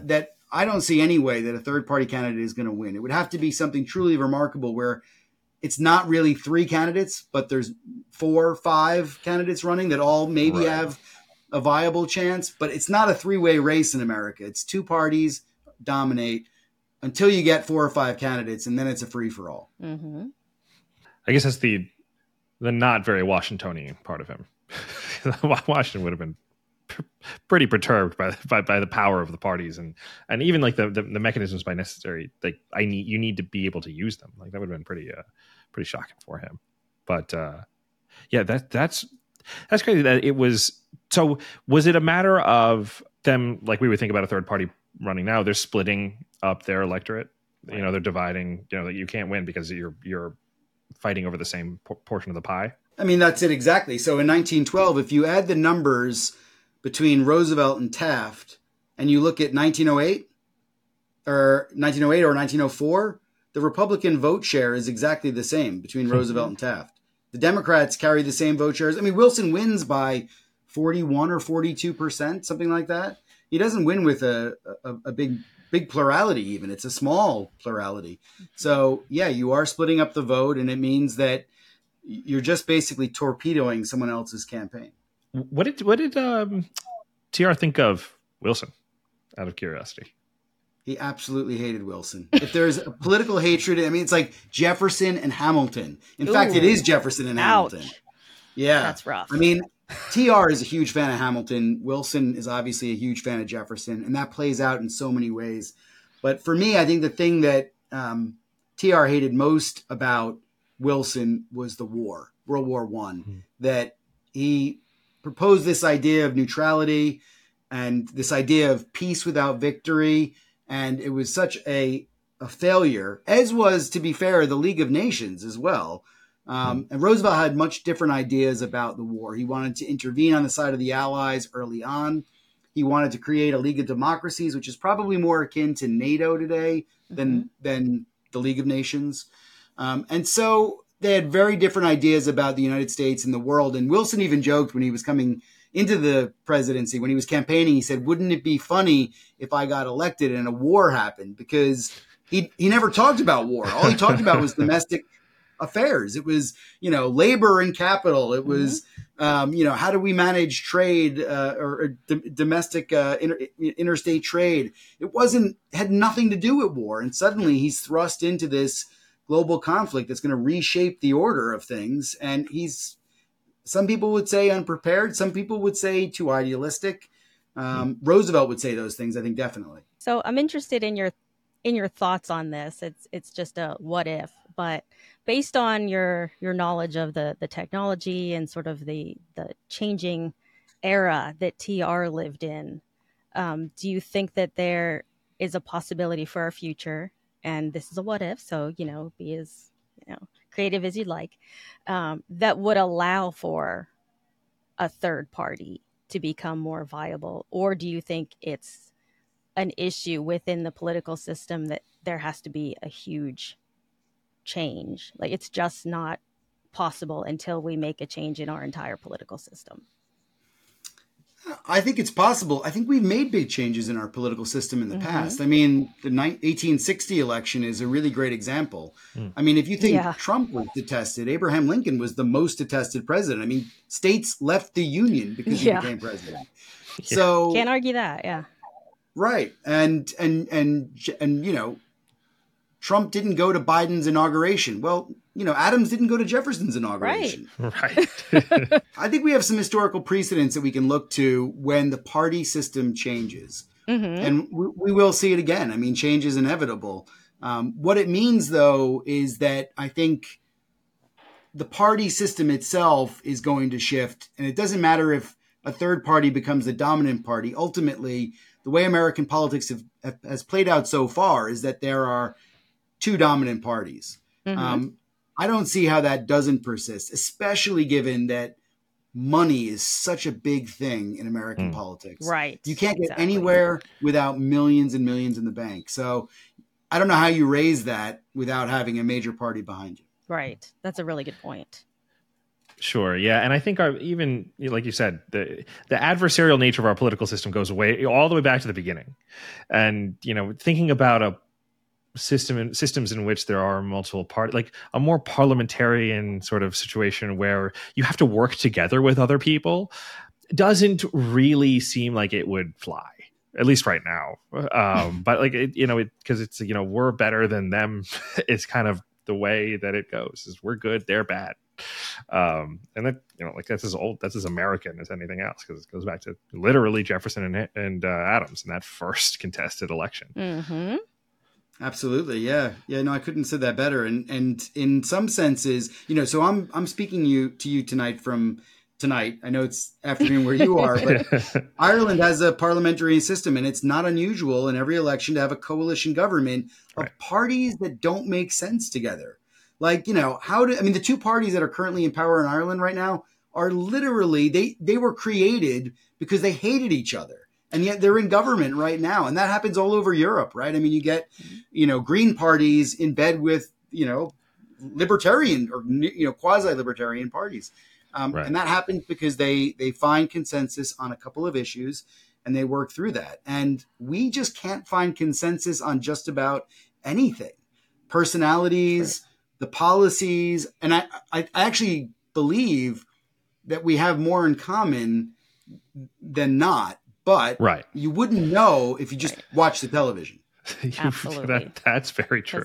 I don't see any way that a third party candidate is going to win. It would have to be something truly remarkable where it's not really 3 candidates, but there's 4 or 5 candidates running that all maybe have a viable chance. But it's not a 3-way race in America. It's 2 parties dominate until you get 4 or 5 candidates, and then it's a free for all. Mm-hmm. I guess that's the not very Washingtonian part of him. Washington would have been pretty perturbed by the power of the parties and even like the mechanisms by necessary. Like you need to be able to use them. Like that would have been pretty shocking for him. But yeah, that's crazy that it was. So was it a matter of them, like we would think about a third party running now, they're splitting up their electorate. Right. They're dividing, that you can't win because you're fighting over the same portion of the pie. I mean, that's it exactly. So in 1912, if you add the numbers between Roosevelt and Taft, and you look at 1908 or 1904, the Republican vote share is exactly the same between Roosevelt and Taft. The Democrats carry the same vote shares. I mean, Wilson wins by 41 or 42%, something like that. He doesn't win with a big plurality even. It's a small plurality. So, yeah, you are splitting up the vote, and it means that you're just basically torpedoing someone else's campaign. What did TR think of Wilson, out of curiosity? He absolutely hated Wilson. If there's a political hatred, I mean, it's like Jefferson and Hamilton. In fact, it is Jefferson and Hamilton. Yeah. That's rough. I mean, TR is a huge fan of Hamilton. Wilson is obviously a huge fan of Jefferson, and that plays out in so many ways. But for me, I think the thing that TR hated most about Wilson was the war, World War I, that he proposed this idea of neutrality and this idea of peace without victory. And it was such a failure, as was, to be fair, the League of Nations as well. And Roosevelt had much different ideas about the war. He wanted to intervene on the side of the Allies early on. He wanted to create a League of Democracies, which is probably more akin to NATO today than the League of Nations. And so they had very different ideas about the United States and the world. And Wilson even joked when he was coming into the presidency, when he was campaigning, he said, wouldn't it be funny if I got elected and a war happened? Because he never talked about war. All he talked about was domestic affairs. It was, labor and capital. It was, how do we manage trade or domestic interstate trade? It had nothing to do with war. And suddenly he's thrust into this global conflict that's going to reshape the order of things. And some people would say unprepared. Some people would say too idealistic. Roosevelt would say those things, I think, definitely. So I'm interested in your thoughts on this. It's just a what if, but based on your knowledge of the technology and sort of the changing era that TR lived in, do you think that there is a possibility for our future? And this is a what if, so be as creative as you'd like, that would allow for a third party to become more viable? Or do you think it's an issue within the political system that there has to be a huge change? Like it's just not possible until we make a change in our entire political system. I think it's possible. I think we've made big changes in our political system in the past. I mean, the 1860 election is a really great example. I mean, if you think Trump was detested, Abraham Lincoln was the most detested president. I mean, states left the Union because he became president. So can't argue that. Yeah. Right. And Trump didn't go to Biden's inauguration. Well, Adams didn't go to Jefferson's inauguration. Right. I think we have some historical precedents that we can look to when the party system changes. And we will see it again. I mean, change is inevitable. What it means, though, is that I think the party system itself is going to shift. And it doesn't matter if a third party becomes the dominant party. Ultimately, the way American politics has played out so far is that there are 2 dominant parties. I don't see how that doesn't persist, especially given that money is such a big thing in American politics. Right. You can't get anywhere without millions and millions in the bank. So I don't know how you raise that without having a major party behind you. Right. That's a really good point. Sure. Yeah. And I think even like you said, the adversarial nature of our political system goes away all the way back to the beginning. And, thinking about systems in which there are multiple parties, like a more parliamentarian sort of situation where you have to work together with other people, doesn't really seem like it would fly, at least right now. But like, because it's, we're better than them. It's kind of the way that it goes is we're good, they're bad. And that, that's as American as anything else, because it goes back to literally Jefferson and Adams in that first contested election. Mm-hmm. Absolutely. Yeah. No, I couldn't say that better. And in some senses, so I'm speaking to you tonight from tonight. I know it's afternoon where you are, but Ireland has a parliamentary system, and it's not unusual in every election to have a coalition government of parties that don't make sense together. Like, the two parties that are currently in power in Ireland right now are literally, they were created because they hated each other. And yet they're in government right now. And that happens all over Europe, right? I mean, you get, green parties in bed with, libertarian or, quasi-libertarian parties. And that happens because they find consensus on a couple of issues and they work through that. And we just can't find consensus on just about anything. Personalities, the policies. And I actually believe that we have more in common than not. But you wouldn't know if you just watch the television. Absolutely. That's very true.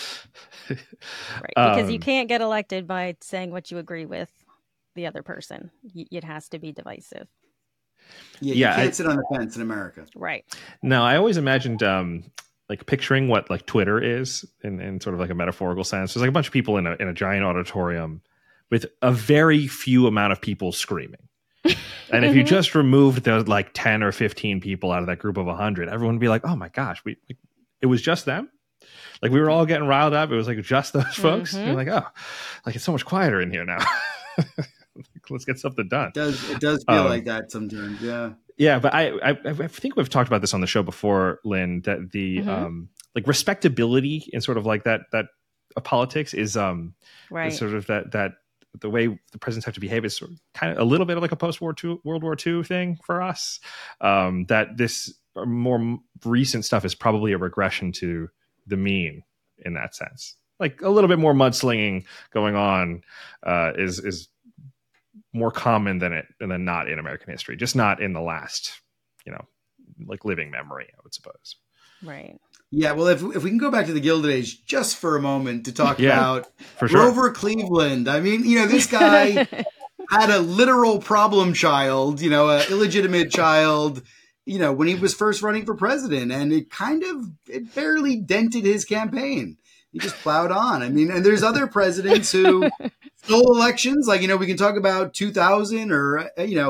Because you can't get elected by saying what you agree with the other person. It has to be divisive. Yeah, you can't sit on the fence in America. Right. No, I always imagined like picturing what like Twitter is in sort of like a metaphorical sense. There's like a bunch of people in a giant auditorium with a very few amount of people screaming. And if you just removed those like 10 or 15 people out of that group of 100, everyone would be like, oh my gosh, it was just them. Like we were all getting riled up. It was like just those folks. You're like, oh, like it's so much quieter in here now. Let's get something done. It does feel like that sometimes. Yeah. Yeah. But I think we've talked about this on the show before, Lynn, that the like respectability in sort of like that politics is sort of that the way the presidents have to behave is sort of kind of a little bit of like a World War II thing for us. That this more recent stuff is probably a regression to the mean in that sense. Like a little bit more mudslinging going on is more common than not in American history, just not in the last, like living memory, I would suppose. Right. Yeah, well, if we can go back to the Gilded Age just for a moment to talk about Grover Cleveland. I mean, this guy had a literal problem child, an illegitimate child, when he was first running for president, and it barely dented his campaign. He just plowed on. I mean, and there's other presidents who stole elections. Like, we can talk about 2000 or,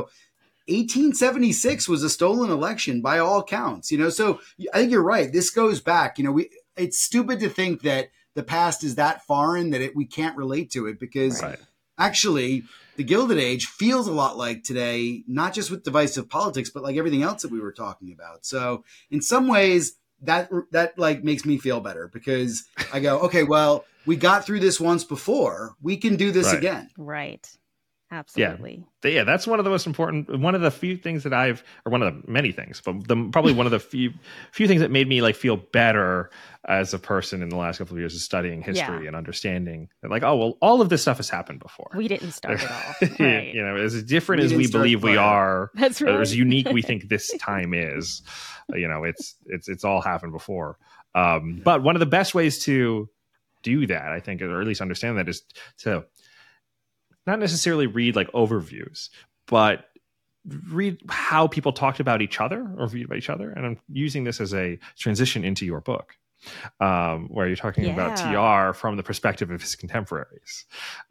1876 was a stolen election by all counts, so I think you're right. This goes back, it's stupid to think that the past is that foreign that we can't relate to it, because actually the Gilded Age feels a lot like today, not just with divisive politics, but like everything else that we were talking about. So in some ways that like makes me feel better, because I go, okay, well, we got through this once before, we can do this again. Right. Absolutely. Yeah, that's one of the most important, one of the few things that or one of the many things, but probably one of the few things that made me like feel better as a person in the last couple of years is studying history and understanding that, like, oh, well, all of this stuff has happened before. We didn't start it all. Right. As different as we believe we are, that's right. As unique we think this time is, it's all happened before. But one of the best ways to do that, I think, or at least understand that, is to not necessarily read like overviews, but read how people talked about each other or read about each other. And I'm using this as a transition into your book, where you're talking about TR from the perspective of his contemporaries.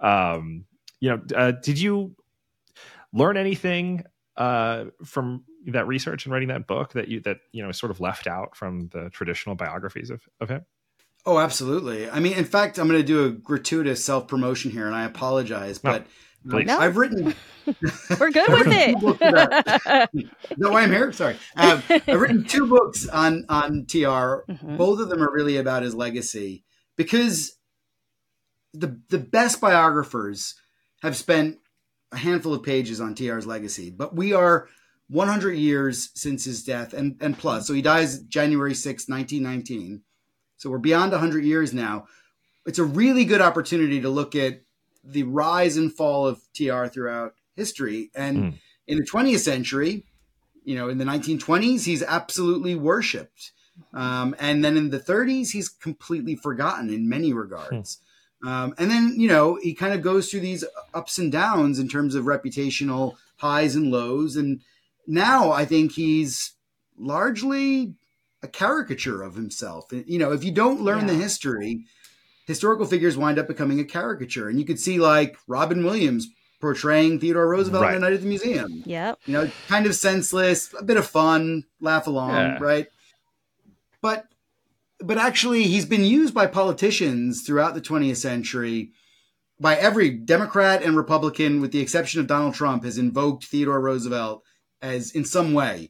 Did you learn anything from that research and writing that book that sort of left out from the traditional biographies of him? Oh, absolutely. I mean, in fact, I'm going to do a gratuitous self-promotion here, and I apologize, but I've written... We're good with it. Is that why I'm here? Sorry. I've written 2 books on TR. Mm-hmm. Both of them are really about his legacy, because the best biographers have spent a handful of pages on TR's legacy, but we are 100 years since his death and plus. So he dies January 6, 1919. So we're beyond 100 years now. It's a really good opportunity to look at the rise and fall of TR throughout history. And in the 20th century, in the 1920s, he's absolutely worshipped. And then in the 30s, he's completely forgotten in many regards. And then, he kind of goes through these ups and downs in terms of reputational highs and lows. And now I think he's largely a caricature of himself. If you don't learn the history, historical figures wind up becoming a caricature. And you could see like Robin Williams portraying Theodore Roosevelt in A Night at the Museum. Yep. Kind of senseless, a bit of fun, laugh along, right? But actually, he's been used by politicians throughout the 20th century. By every Democrat and Republican, with the exception of Donald Trump, has invoked Theodore Roosevelt as in some way.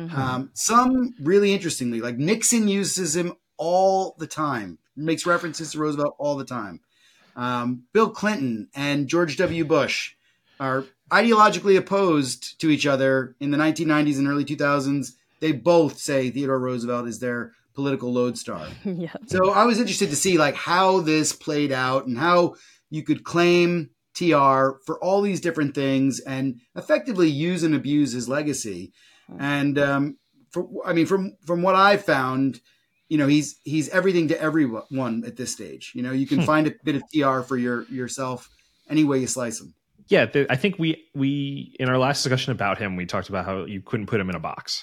Some really interestingly, like Nixon uses him all the time, makes references to Roosevelt all the time. Bill Clinton and George W. Bush are ideologically opposed to each other in the 1990s and early 2000s. They both say Theodore Roosevelt is their political lodestar. So I was interested to see like how this played out and how you could claim TR for all these different things and effectively use and abuse his legacy. And from what I found, he's everything to everyone at this stage. You can find a bit of TR for yourself any way you slice him. Yeah, I think we in our last discussion about him, we talked about how you couldn't put him in a box,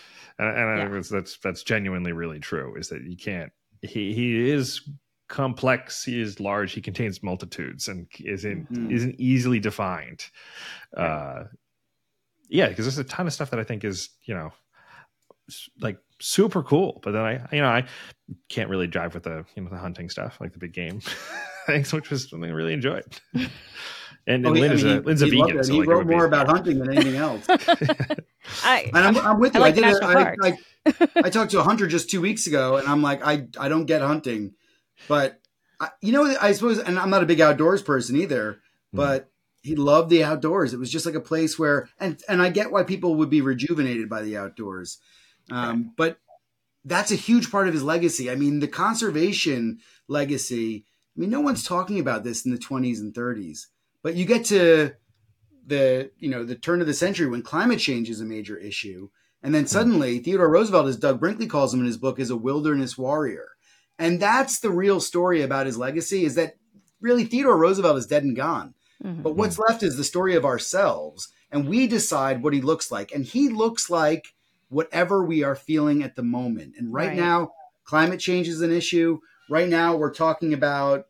and that's genuinely really true. Is that you can't? He is complex. He is large. He contains multitudes and isn't easily defined. Because there's a ton of stuff that I think is like super cool, but then I can't really jive with the the hunting stuff, like the big game things, which was something I really enjoyed. And Lynn's a vegan. So he wrote more about hunting than anything else. I'm with you. I like I talked to a hunter just 2 weeks ago, and I'm like, I don't get hunting, but I suppose, and I'm not a big outdoors person either, but he loved the outdoors. It was just like a place where, and I get why people would be rejuvenated by the outdoors. But that's a huge part of his legacy. I mean, the conservation legacy, no one's talking about this in the 20s and 30s, but you get to the turn of the century when climate change is a major issue. And then suddenly Theodore Roosevelt, as Doug Brinkley calls him in his book, is a wilderness warrior. And that's the real story about his legacy, is that really Theodore Roosevelt is dead and gone. But what's left is the story of ourselves. And we decide what he looks like. And he looks like whatever we are feeling at the moment. And right now, climate change is an issue. Right now, we're talking about,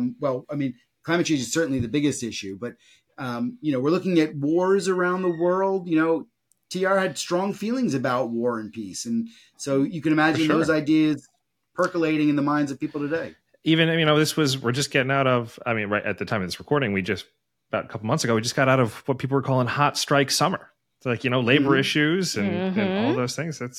climate change is certainly the biggest issue. But, we're looking at wars around the world. TR had strong feelings about war and peace. And so you can imagine those ideas percolating in the minds of people today. Even, we're just getting out of, right at the time of this recording, about a couple months ago, we just got out of what people were calling hot strike summer. It's like, labor issues and all those things. That's,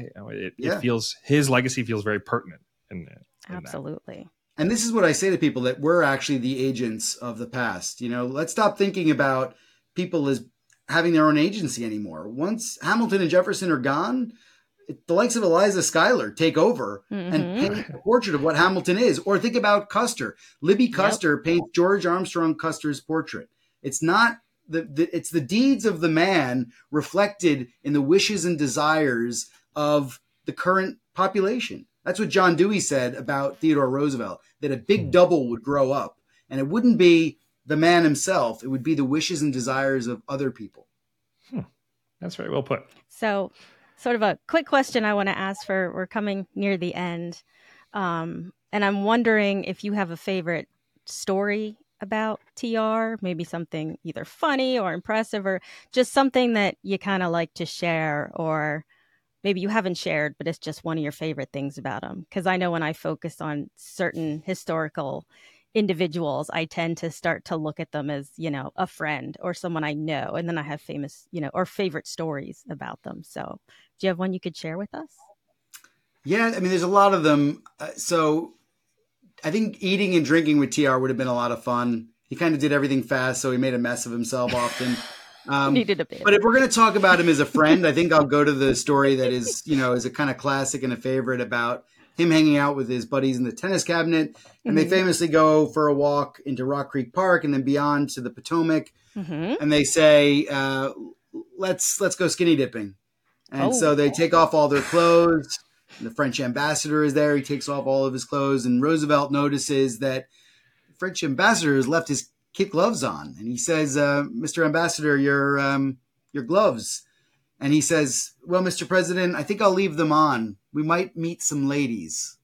it feels, his legacy feels very pertinent. In Absolutely. That. And this is what I say to people, that we're actually the agents of the past. Let's stop thinking about people as having their own agency anymore. Once Hamilton and Jefferson are gone, the likes of Eliza Schuyler take over and paint a portrait of what Hamilton is. Or think about Custer. Libby Custer paints George Armstrong Custer's portrait. It's not it's the deeds of the man reflected in the wishes and desires of the current population. That's what John Dewey said about Theodore Roosevelt, that a big double would grow up, and it wouldn't be the man himself. It would be the wishes and desires of other people. That's very well put. So sort of a quick question I want to ask, we're coming near the end. And I'm wondering if you have a favorite story about TR, maybe something either funny or impressive, or just something that you kind of like to share, or maybe you haven't shared, but it's just one of your favorite things about him. Because I know when I focus on certain historical individuals, I tend to start to look at them as, a friend or someone I know. And then I have famous, or favorite stories about them. So do you have one you could share with us? Yeah, there's a lot of them. So I think eating and drinking with TR would have been a lot of fun. He kind of did everything fast, so he made a mess of himself often. Needed a bit. But if we're going to talk about him as a friend, I think I'll go to the story that is, is a kind of classic and a favorite about him hanging out with his buddies in the tennis cabinet. And they famously go for a walk into Rock Creek Park and then beyond to the Potomac. And they say, let's go skinny dipping. And so they take off all their clothes. And the French ambassador is there. He takes off all of his clothes. And Roosevelt notices that the French ambassador has left his kid gloves on. And he says, Mr. Ambassador, your gloves. And he says, well, Mr. President, I think I'll leave them on. We might meet some ladies.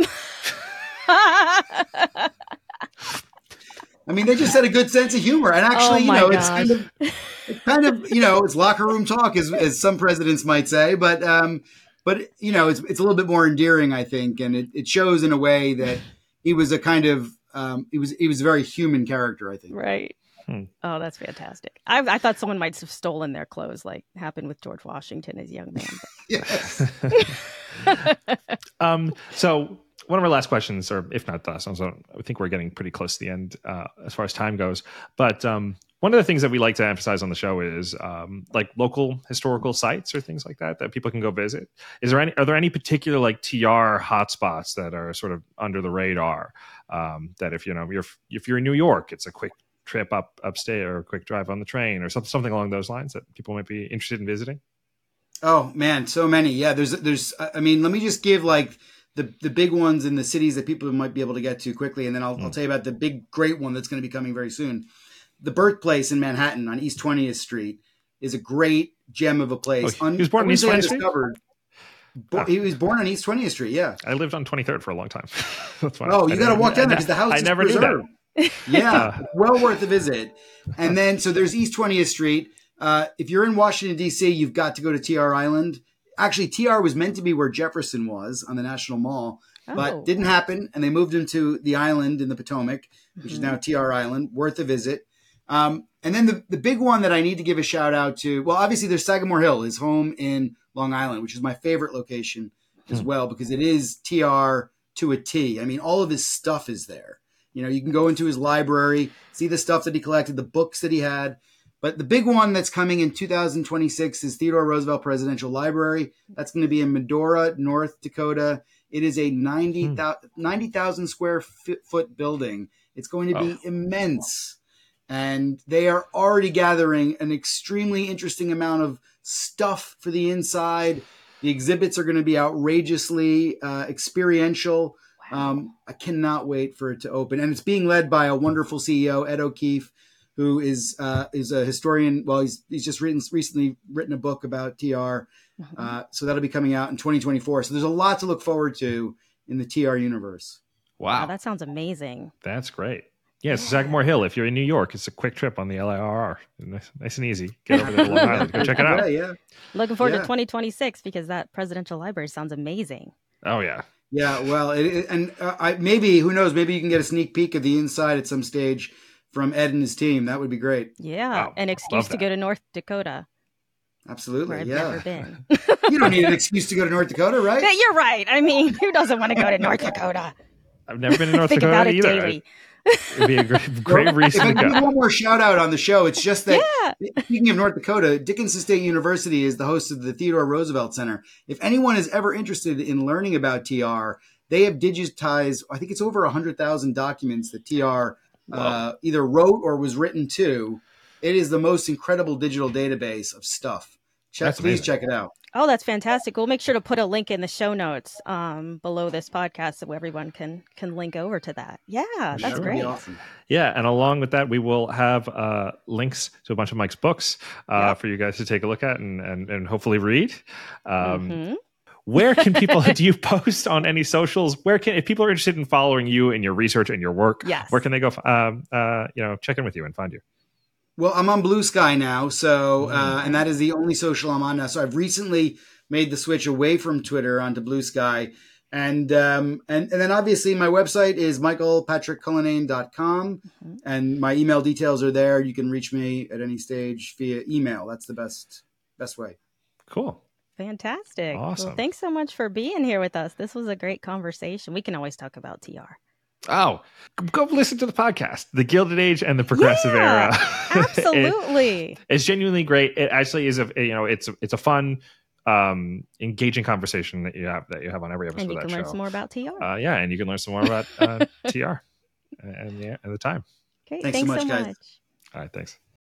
I mean, they just had a good sense of humor. And actually, it's kind of, it's locker room talk, as some presidents might say. But it's a little bit more endearing, I think. And it shows in a way that he was a kind of, he was a very human character, I think. Right. Oh, that's fantastic. I thought someone might have stolen their clothes, like happened with George Washington as a young man. Yes. So one of our last questions, or if not the last one, so I think we're getting pretty close to the end as far as time goes. But one of the things that we like to emphasize on the show is like local historical sites or things like that people can go visit. Are there any particular like TR hotspots that are sort of under the radar that if you're in New York, it's a quick trip upstate or a quick drive on the train or something along those lines that people might be interested in visiting? Oh man, so many. Yeah, there's. I mean, let me just give like the big ones in the cities that people might be able to get to quickly, and then I'll tell you about the big great one that's going to be coming very soon. The Birthplace in Manhattan on East 20th Street is a great gem of a place. He was born on East 20th Street? He was born on East 20th Street. Yeah, I lived on 23rd for a long time. That's why you got to walk down there because the house is never preserved. knew that. Yeah, well worth a visit. And then, so there's East 20th Street. If you're in Washington, D.C., you've got to go to TR Island. Actually, TR was meant to be where Jefferson was on the National Mall, but didn't happen. And they moved him to the island in the Potomac, which is now TR Island. Worth a visit. And then the big one that I need to give a shout out to, well, obviously there's Sagamore Hill, his home in Long Island, which is my favorite location as well, because it is TR to a T. I mean, all of his stuff is there. You can go into his library, see the stuff that he collected, the books that he had. But the big one that's coming in 2026 is Theodore Roosevelt Presidential Library. That's going to be in Medora, North Dakota. It is a 90,000 square foot building. It's going to be immense. And they are already gathering an extremely interesting amount of stuff for the inside. The exhibits are going to be outrageously experiential. I cannot wait for it to open. And it's being led by a wonderful CEO, Ed O'Keefe, who is a historian. Well, he's just recently written a book about TR. So that'll be coming out in 2024. So there's a lot to look forward to in the TR universe. Wow. That sounds amazing. That's great. Yes, Sagamore Hill. If you're in New York, it's a quick trip on the LIRR. Nice and easy. Get over there to Long Island. Go check it out. Yeah. Looking forward to 2026 because that presidential library sounds amazing. Oh, yeah. Yeah, well, maybe, who knows, maybe you can get a sneak peek of the inside at some stage from Ed and his team. That would be great. Yeah, wow, an excuse to go to North Dakota. Absolutely, where I've never been. You don't need an excuse to go to North Dakota, right? Yeah, you're right. I mean, who doesn't want to go to North Dakota? I've never been to North Think Dakota about it either. Daily. It'd be a great reason to If I go. give one more shout out on the show, it's just that speaking of North Dakota, Dickinson State University is the host of the Theodore Roosevelt Center. If anyone is ever interested in learning about TR, they have digitized, I think it's over 100,000 documents that TR either wrote or was written to. It is the most incredible digital database of stuff. Please check it out. Oh, that's fantastic. We'll make sure to put a link in the show notes below this podcast so everyone can link over to that. Yeah, that's great. Awesome. Yeah, and along with that, we will have links to a bunch of Mike's books for you guys to take a look at and hopefully read. Where can people, do you post on any socials? If people are interested in following you and your research and your work, where can they go, check in with you and find you? Well, I'm on Blue Sky now, so and that is the only social I'm on now. So I've recently made the switch away from Twitter onto Blue Sky, and then obviously my website is michaelpatrickcullinane.com, and my email details are there. You can reach me at any stage via email. That's the best way. Cool. Fantastic. Awesome. Well, thanks so much for being here with us. This was a great conversation. We can always talk about TR. Oh, go listen to the podcast, The Gilded Age and the Progressive Era. Absolutely. It's genuinely great. It actually is it's a fun, engaging conversation that you have on every episode And you of that can show. learn some more about TR. And you can learn some more about TR and the time. Okay, Thanks so much, guys. All right, thanks.